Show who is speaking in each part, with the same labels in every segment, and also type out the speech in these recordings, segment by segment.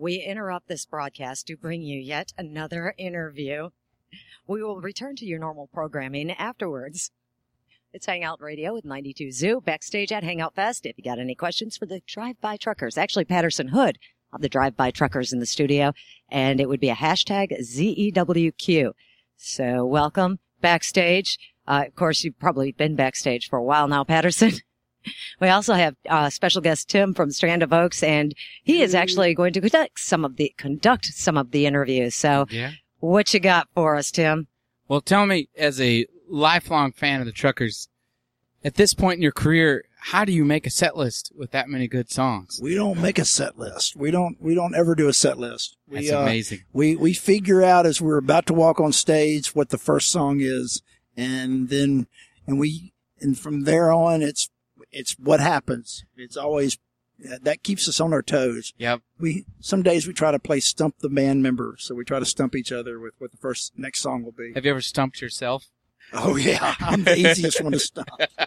Speaker 1: We interrupt this broadcast to bring you yet another interview. We will return to your normal programming afterwards. It's Hangout Radio with 92 Zoo, backstage at Hangout Fest. If you got any questions for the Drive-By Truckers, actually Patterson Hood of the Drive-By Truckers in the studio, and it would be a hashtag ZEWQ. So welcome backstage. Of course, you've probably been backstage for a while now, Patterson. We also have special guest Tim from Strand of Oaks, and he is actually going to conduct some of the interviews. So, What you got for us, Tim?
Speaker 2: Well, tell me, as a lifelong fan of the Truckers, at this point in your career, how do you make a set list with that many good songs?
Speaker 3: We don't make a set list. We don't ever do a set list.
Speaker 2: That's amazing.
Speaker 3: We figure out as we're about to walk on stage what the first song is, and from there on it's what happens. It's always that keeps us on our toes.
Speaker 2: Yep.
Speaker 3: Some days we try to play stump the band member, so we try to stump each other with what the next song will be.
Speaker 2: Have you ever stumped yourself?
Speaker 3: Oh yeah, I'm the easiest one to stump.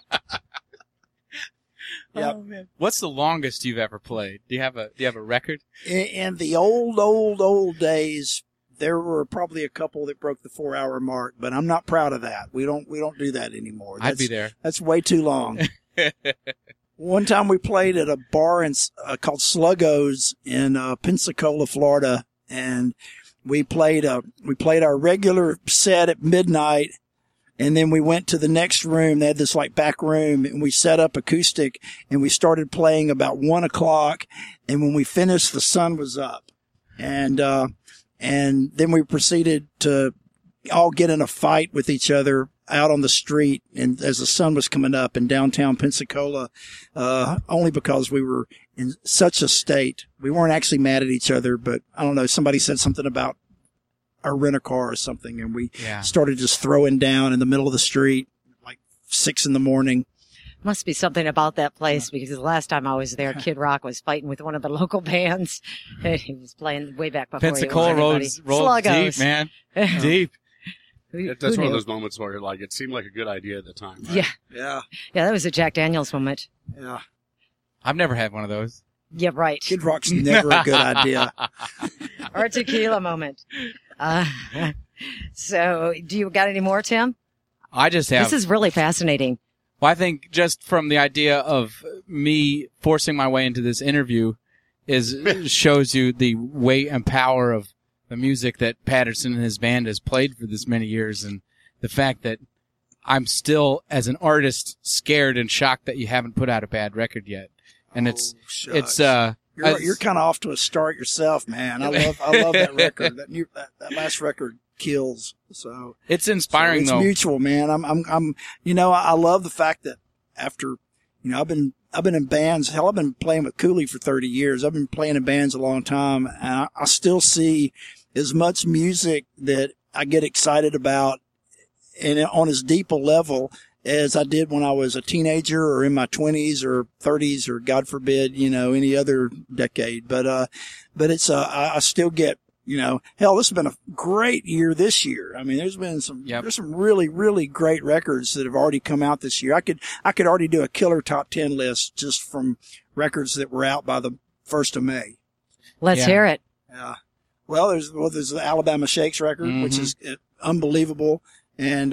Speaker 3: Yep.
Speaker 2: Oh, man. What's the longest you've ever played? Do you have a record?
Speaker 3: In the old days, there were probably a couple that broke the 4-hour mark, but I'm not proud of that. We don't do that anymore.
Speaker 2: I'd be there.
Speaker 3: That's way too long. One time we played at a bar called Sluggo's in Pensacola, Florida, and we played our regular set at midnight, and then we went to the next room. They had this like back room, and we set up acoustic, and we started playing about 1:00. And when we finished, the sun was up, and then we proceeded to all get in a fight with each other out on the street, and as the sun was coming up in downtown Pensacola, only because we were in such a state. We weren't actually mad at each other, but I don't know, somebody said something about our rent-a-car or something, and we started just throwing down in the middle of the street, like 6 a.m.
Speaker 1: Must be something about that place, because the last time I was there, Kid Rock was fighting with one of the local bands. He was playing way back before
Speaker 2: Pensacola rolled deep, man. Deep.
Speaker 4: That's one of those moments where like it seemed like a good idea at the time. Right?
Speaker 3: Yeah.
Speaker 1: That was a Jack Daniels moment.
Speaker 3: Yeah.
Speaker 2: I've never had one of those.
Speaker 1: Yeah, right.
Speaker 3: Kid Rock's never a good idea.
Speaker 1: Or a tequila moment. So, do you got any more, Tim?
Speaker 2: I just have.
Speaker 1: This is really fascinating.
Speaker 2: Well, I think just from the idea of me forcing my way into this interview shows you the weight and power of the music that Patterson and his band has played for this many years, and the fact that I'm still, as an artist, scared and shocked that you haven't put out a bad record yet. And
Speaker 3: you're kind of off to a start yourself, man. I love that record. That last record kills. So
Speaker 2: it's inspiring.
Speaker 3: It's
Speaker 2: though.
Speaker 3: Mutual, man. I love the fact that after, I've been in bands. Hell, I've been playing with Cooley for 30 years. I've been playing in bands a long time, and I still see as much music that I get excited about and on as deep a level as I did when I was a teenager or in my 20s or 30s or God forbid, any other decade. But it's, I still get, hell, this has been a great year this year. I mean, there's been there's some really, really great records that have already come out this year. I could already do a killer top 10 list just from records that were out by the 1st of May.
Speaker 1: Let's hear it.
Speaker 3: Yeah. Well, there's the Alabama Shakes record, which is unbelievable. And,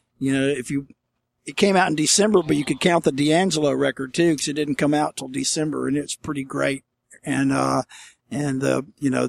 Speaker 3: it came out in December, but you could count the D'Angelo record too, because it didn't come out till December, and it's pretty great. And the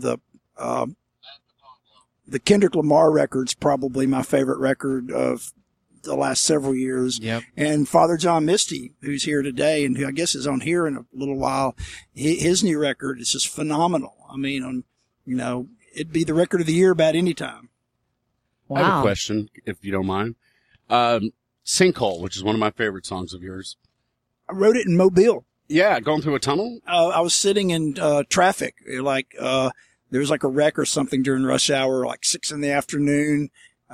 Speaker 3: Kendrick Lamar record's probably my favorite record of the last several years.
Speaker 2: Yep.
Speaker 3: And Father John Misty, who's here today and who I guess is on here in a little while, his new record is just phenomenal. I mean, it'd be the record of the year about any time.
Speaker 1: Wow.
Speaker 4: I have a question, if you don't mind. Sinkhole, which is one of my favorite songs of yours.
Speaker 3: I wrote it in Mobile.
Speaker 4: Yeah, going through a tunnel?
Speaker 3: I was sitting in traffic, there was like a wreck or something during rush hour, like 6 p.m.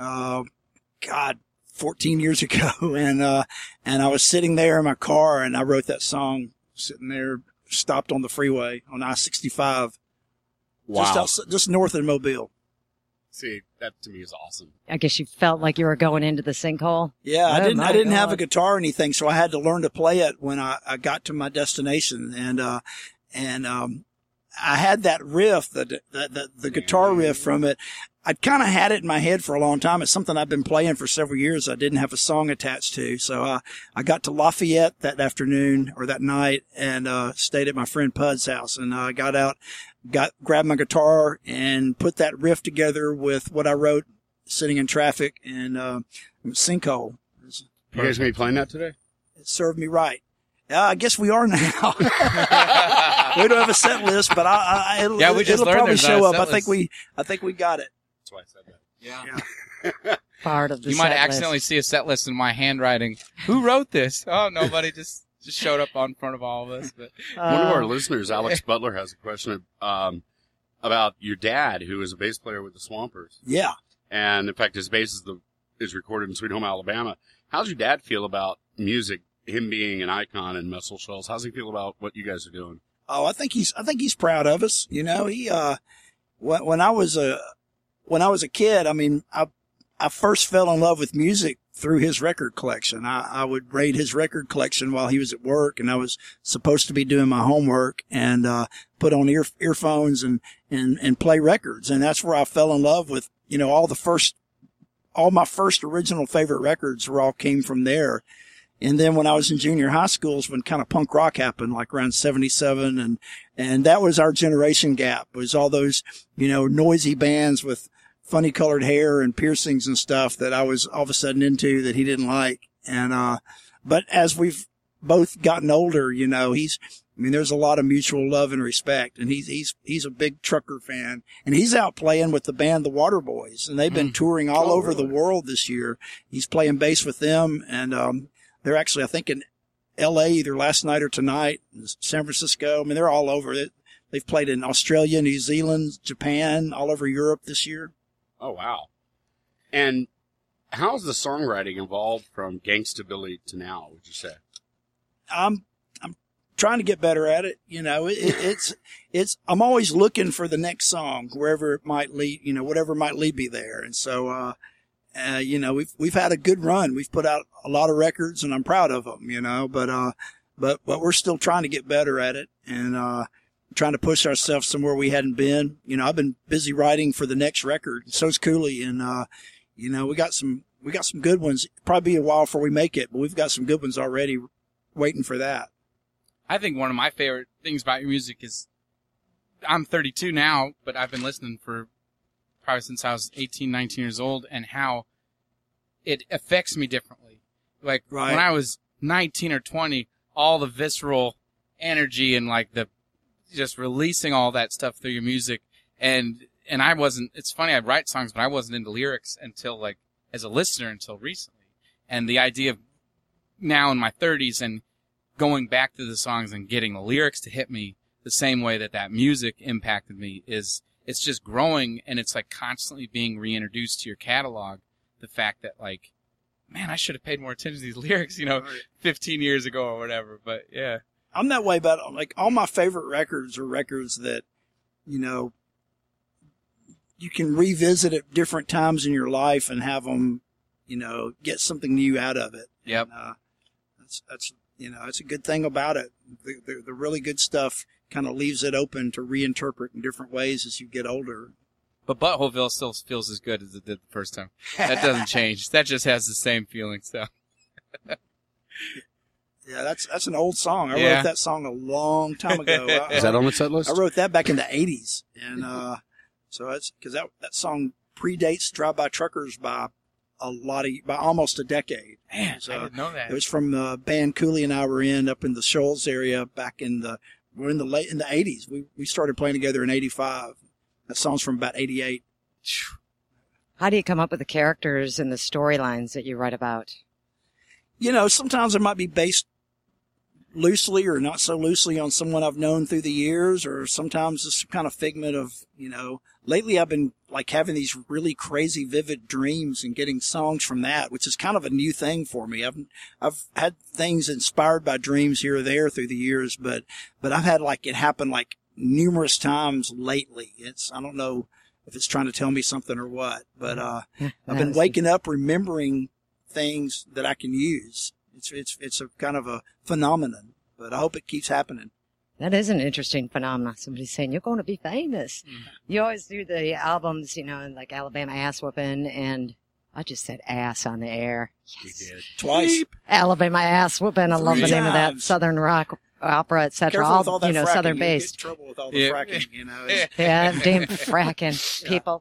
Speaker 3: 14 years ago. And I was sitting there in my car and I wrote that song sitting there, stopped on the freeway on I-65.
Speaker 4: Wow.
Speaker 3: Just north of Mobile.
Speaker 4: See, that to me is awesome.
Speaker 1: I guess you felt like you were going into the sinkhole.
Speaker 3: Yeah, I didn't have a guitar or anything, so I had to learn to play it when I got to my destination. And I had that riff, the guitar riff from it. I'd kind of had it in my head for a long time. It's something I've been playing for several years. I didn't have a song attached to. So, I got to Lafayette that afternoon or that night and, stayed at my friend Pud's house, and I got out, grabbed my guitar and put that riff together with what I wrote sitting in traffic, and, Sinkhole.
Speaker 4: You guys gonna be playing that today?
Speaker 3: It served me right. I guess we are now. We don't have a set list, but it'll probably show up. I think we got it.
Speaker 4: That's why I said that.
Speaker 3: Yeah.
Speaker 1: Part of the
Speaker 2: You might
Speaker 1: set
Speaker 2: accidentally
Speaker 1: list.
Speaker 2: see a set list in my handwriting. Who wrote this? Oh, nobody just showed up on front of all of us. But
Speaker 4: One of our listeners, Alex Butler, has a question about your dad, who is a bass player with the Swampers.
Speaker 3: Yeah.
Speaker 4: And in fact, his bass is recorded in Sweet Home, Alabama. How's your dad feel about music? Him being an icon in Muscle Shoals. How's he feel about what you guys are doing?
Speaker 3: Oh, I think he's proud of us. You know, when I was a kid, I mean, I first fell in love with music through his record collection. I would raid his record collection while he was at work, and I was supposed to be doing my homework and, put on earphones and play records. And that's where I fell in love with, you know, all my first original favorite records all came from there. And then when I was in junior high school is when kind of punk rock happened, like around 77. And that was our generation gap, was all those, you know, noisy bands with funny colored hair and piercings and stuff that I was all of a sudden into that he didn't like. And, but as we've both gotten older, you know, there's a lot of mutual love and respect, and he's a big trucker fan, and he's out playing with the band, the Waterboys, and they've been touring all over the world this year. He's playing bass with them, and, they're actually, I think, in L.A. either last night or tonight, San Francisco. I mean, they're all over it. They've played in Australia, New Zealand, Japan, all over Europe this year.
Speaker 4: Oh, wow. And how's the songwriting evolved from Gangsta Billy to now, would you say?
Speaker 3: I'm trying to get better at it. You know, I'm always looking for the next song, wherever it might lead, you know, whatever might lead me there. And so, you know, we've had a good run. We've put out a lot of records, and I'm proud of them, you know, but we're still trying to get better at it, and, trying to push ourselves somewhere we hadn't been. You know, I've been busy writing for the next record. So's Cooley. And, you know, we got some good ones. Probably be a while before we make it, but we've got some good ones already waiting for that.
Speaker 2: I think one of my favorite things about your music is, I'm 32 now, but I've been listening for probably since I was 18, 19 years old, and how it affects me differently. Like,
Speaker 3: Right.
Speaker 2: when I was 19 or 20, all the visceral energy and, like, the just releasing all that stuff through your music, and I wasn't, it's funny, I'd write songs, but I wasn't into lyrics until, like, as a listener until recently. And the idea of now in my 30s and going back to the songs and getting the lyrics to hit me the same way that music impacted me it's just growing, and it's like constantly being reintroduced to your catalog. The fact that, like, man, I should have paid more attention to these lyrics, you know, 15 years ago or whatever. But yeah,
Speaker 3: I'm that way about, like, all my favorite records are records that, you know, you can revisit at different times in your life and have them, you know, get something new out of it.
Speaker 2: Yep.
Speaker 3: And, that's, you know, it's a good thing about it. The really good stuff kind of leaves it open to reinterpret in different ways as you get older.
Speaker 2: but Buttholeville still feels as good as it did the first time. That doesn't change. That just has the same feeling. So
Speaker 3: Yeah, that's an old song. I
Speaker 2: Yeah.
Speaker 3: wrote that song a long time ago.
Speaker 4: Is that on the set list?
Speaker 3: I wrote that back in the 80s. And, so that's, cause that song predates Drive By Truckers by by almost a decade.
Speaker 2: man,
Speaker 3: So,
Speaker 2: I didn't know that.
Speaker 3: it was from the band Cooley and I were in up in the Shoals area back in the 80s. We started playing together in 85. That song's from about 88.
Speaker 1: How do you come up with the characters and the storylines that you write about?
Speaker 3: You know, sometimes it might be based loosely or not so loosely on someone I've known through the years, or sometimes it's kind of figment of, you know, lately I've been like having these really crazy vivid dreams and getting songs from that, which is kind of a new thing for me. I've had things inspired by dreams here or there through the years, but I've had like it happen like numerous times lately. I don't know if it's trying to tell me something or what, but, I've been waking up remembering things that I can use. It's a kind of a phenomenon, but I hope it keeps happening.
Speaker 1: That is an interesting phenomenon. Somebody's saying, you're going to be famous. You always do the albums, like Alabama Ass Whoopin', and I just said ass on the air. Yes.
Speaker 4: We did.
Speaker 3: Twice.
Speaker 1: Alabama Ass Whoopin'. I love the name of that.
Speaker 3: times.
Speaker 1: Southern rock, opera, etc.
Speaker 3: Careful with all that fracking.
Speaker 1: Southern
Speaker 3: You get in
Speaker 1: based.
Speaker 3: trouble with all the
Speaker 2: Yeah.
Speaker 3: fracking,
Speaker 1: Yeah, damn fracking people.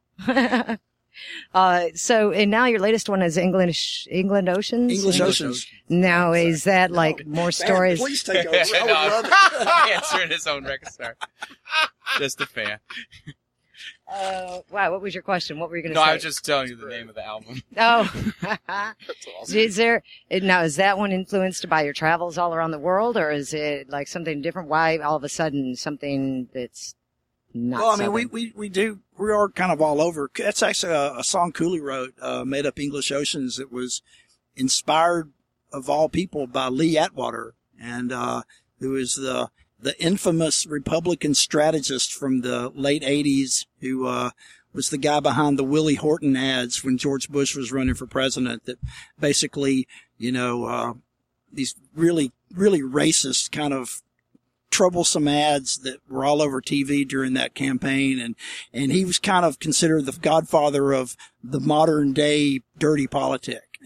Speaker 1: And now your latest one is England Oceans?
Speaker 3: English Oceans.
Speaker 1: Now, is that like more
Speaker 3: Man,
Speaker 1: stories?
Speaker 3: please take over. I would love it.
Speaker 2: Answering his own record star. Just a fan.
Speaker 1: Wow, what was your question? What were you going to
Speaker 2: No,
Speaker 1: say?
Speaker 2: I was just telling you the name of the album.
Speaker 1: Oh.
Speaker 3: That's awesome.
Speaker 1: Is that one influenced by your travels all around the world, or is it like something different? Why all of a sudden something that's not
Speaker 3: Well, I mean,
Speaker 1: Southern?
Speaker 3: we are kind of all over. That's actually a song Cooley wrote, made up English Oceans. That was inspired of all people by Lee Atwater, and who is the infamous Republican strategist from the late 80s who was the guy behind the Willie Horton ads when George Bush was running for president, that basically, these really, really racist kind of troublesome ads that were all over TV during that campaign. And he was kind of considered the godfather of the modern day dirty politic.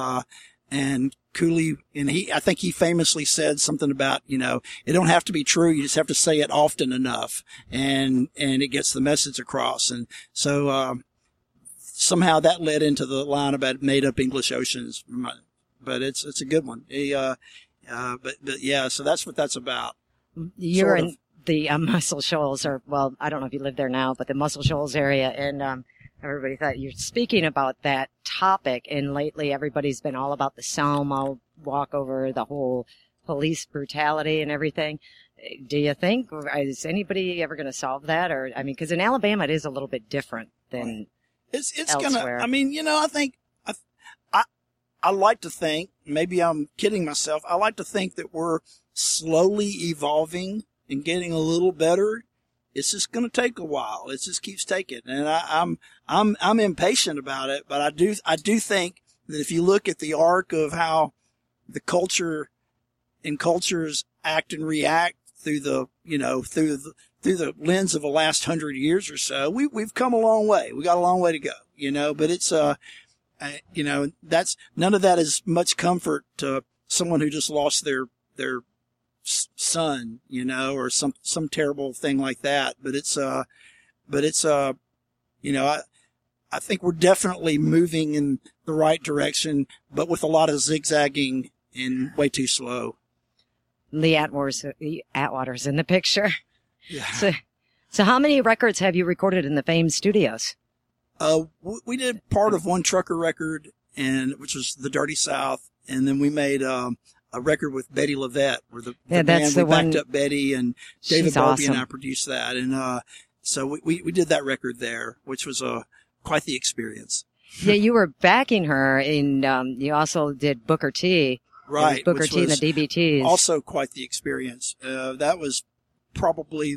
Speaker 3: And Cooley, I think he famously said something about, it don't have to be true. You just have to say it often enough, and it gets the message across. And so, somehow that led into the line about made up English Oceans. But it's a good one. But yeah, so that's what that's about.
Speaker 1: You're
Speaker 3: sort
Speaker 1: in the Muscle Shoals, I don't know if you live there now, but the Muscle Shoals area, and everybody thought you're speaking about that topic, and lately everybody's been all about the Selma walkover, the whole police brutality and everything. Do you think, is anybody ever going to solve that? Or, I mean, because in Alabama it is a little bit different than
Speaker 3: It's
Speaker 1: elsewhere.
Speaker 3: gonna, I mean, I think, I like to think, maybe I'm kidding myself, I like to think that we're slowly evolving and getting a little better. It's just going to take a while. It just keeps taking. And I'm impatient about it, but I do think that if you look at the arc of how the culture and cultures act and react through the, through the lens of the last 100 years or so, we've come a long way. We got a long way to go, but it's, that's, none of that is much comfort to someone who just lost their son, or some terrible thing like that. But I think we're definitely moving in the right direction, but with a lot of zigzagging and way too slow.
Speaker 1: Lee Atwater's in the picture.
Speaker 3: Yeah.
Speaker 1: So how many records have you recorded in the famed studios?
Speaker 3: We did part of one trucker record, which was The Dirty South, and then we made a record with Betty Levette, where the
Speaker 1: that's
Speaker 3: band,
Speaker 1: the
Speaker 3: we backed
Speaker 1: one.
Speaker 3: up Betty, and David
Speaker 1: She's
Speaker 3: Barbie
Speaker 1: awesome.
Speaker 3: and I produced that. And so we did that record there, which was quite the experience.
Speaker 1: Yeah, you were backing her, and you also did Booker T.
Speaker 3: Right.
Speaker 1: Booker
Speaker 3: which
Speaker 1: T and
Speaker 3: was
Speaker 1: the DBTs.
Speaker 3: also quite the experience. That was probably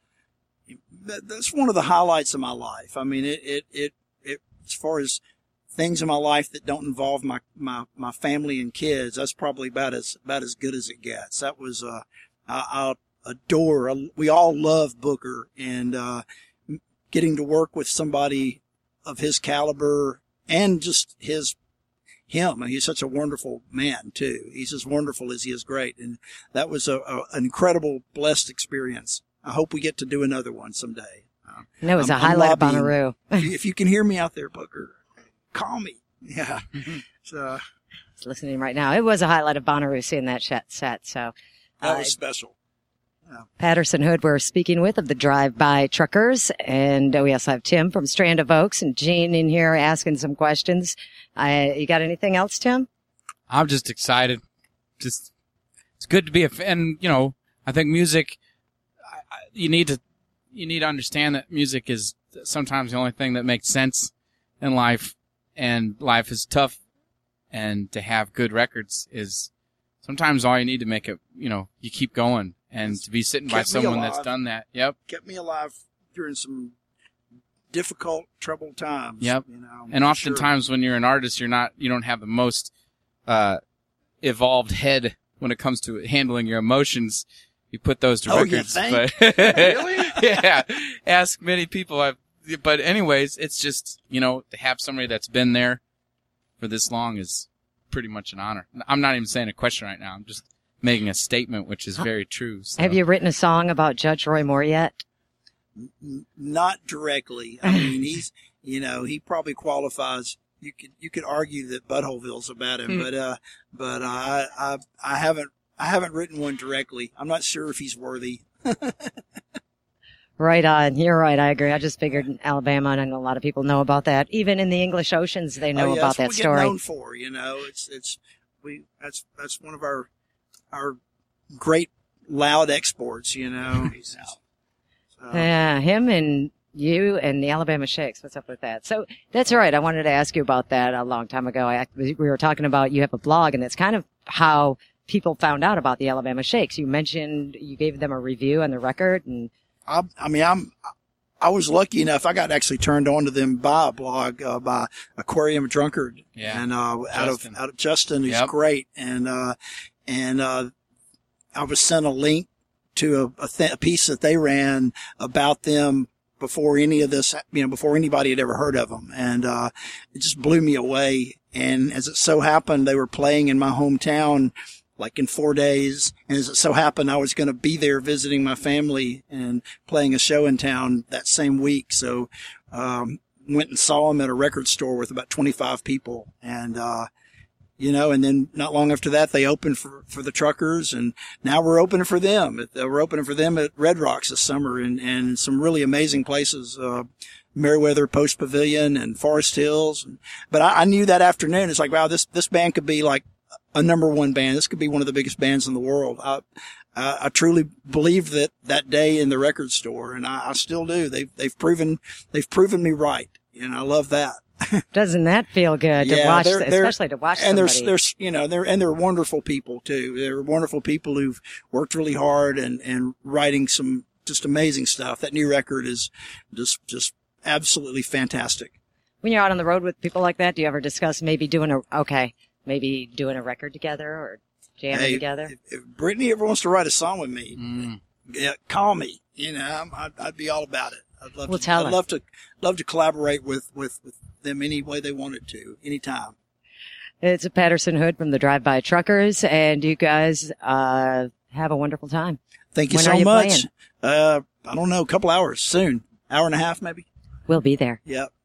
Speaker 3: that's one of the highlights of my life. I mean, it as far as things in my life that don't involve my family and kids, that's probably about as good as it gets. That was, I adore, we all love Booker, and, getting to work with somebody of his caliber and just him. And he's such a wonderful man too. He's as wonderful as he is great. And that was an incredible, blessed experience. I hope we get to do another one someday.
Speaker 1: And that was a
Speaker 3: I'm
Speaker 1: highlight of
Speaker 3: lobbying.
Speaker 1: Bonnaroo.
Speaker 3: If you can hear me out there, Booker, call me. Yeah. So
Speaker 1: He's listening right now. It was a highlight of Bonnaroo seeing that set. So
Speaker 3: that was special.
Speaker 1: Patterson Hood we're speaking with of the Drive-By Truckers, and we also have Tim from Strand of Oaks and Gene in here asking some questions. You got anything else, Tim?
Speaker 2: I'm just excited. It's good to be a fan. I think music, you need to understand that music is sometimes the only thing that makes sense in life, and life is tough, and to have good records is sometimes all you need to make it, you keep going, and to be sitting by
Speaker 3: Kept me
Speaker 2: someone that's
Speaker 3: alive.
Speaker 2: done that. Yep.
Speaker 3: Kept me alive during some difficult, troubled times.
Speaker 2: Yep. And
Speaker 3: for
Speaker 2: oftentimes when you're an artist, you don't have the most evolved head when it comes to handling your emotions. you put those to
Speaker 3: Oh, you
Speaker 2: records.
Speaker 3: think?
Speaker 2: But
Speaker 4: Really?
Speaker 2: yeah, ask many people. But anyways, it's just, to have somebody that's been there for this long is pretty much an honor. I'm not even saying a question right now. I'm just making a statement, which is very true. So.
Speaker 1: Have you written a song about Judge Roy Moore yet?
Speaker 3: Not directly. I mean, he probably qualifies. You could argue that Buttholeville's about him, but I haven't written one directly. I'm not sure if he's worthy.
Speaker 1: Right on. You're right. I agree. I just figured in Alabama, and I know a lot of people know about that. Even in the English Oceans, they know about that
Speaker 3: that's
Speaker 1: story.
Speaker 3: what we get known for, that's one of our great loud exports,
Speaker 1: Yeah, him and you and the Alabama Shakes. What's up with that? So that's all right. I wanted to ask you about that a long time ago. We were talking about you have a blog, and that's kind of how people found out about the Alabama Shakes. You mentioned you gave them a review on the record, and
Speaker 3: I was lucky enough. I got actually turned on to them by a blog by Aquarium Drunkard, and out of Justin, who's great, and I was sent a link to a piece that they ran about them before any of this, before anybody had ever heard of them, and it just blew me away. And as it so happened, they were playing in my hometown like in 4 days. And as it so happened, I was going to be there visiting my family and playing a show in town that same week. So, went and saw them at a record store with about 25 people. And, and then not long after that, they opened for the Truckers, and now we're opening for them. We're opening for them at Red Rocks this summer and some really amazing places, Meriwether Post Pavilion and Forest Hills. But I knew that afternoon, it's like, wow, this band could be like a number one band. This could be one of the biggest bands in the world. I truly believed that day in the record store, and I still do. They've proven me right. I love that.
Speaker 1: Doesn't that feel good to watch, especially to watch
Speaker 3: and
Speaker 1: somebody?
Speaker 3: They're wonderful people too. They're wonderful people who've worked really hard and writing some just amazing stuff. That new record is just absolutely fantastic.
Speaker 1: When you're out on the road with people like that, do you ever discuss maybe doing a record together or jamming together?
Speaker 3: If Brittany ever wants to write a song with me, call me. I'd be all about it. I'd love to collaborate with them any way they wanted to, anytime.
Speaker 1: It's Patterson Hood from the Drive-By Truckers, and you guys have a wonderful time.
Speaker 3: Thank you so much. I don't know, a couple hours soon, hour and a half maybe.
Speaker 1: We'll be there.
Speaker 3: Yep.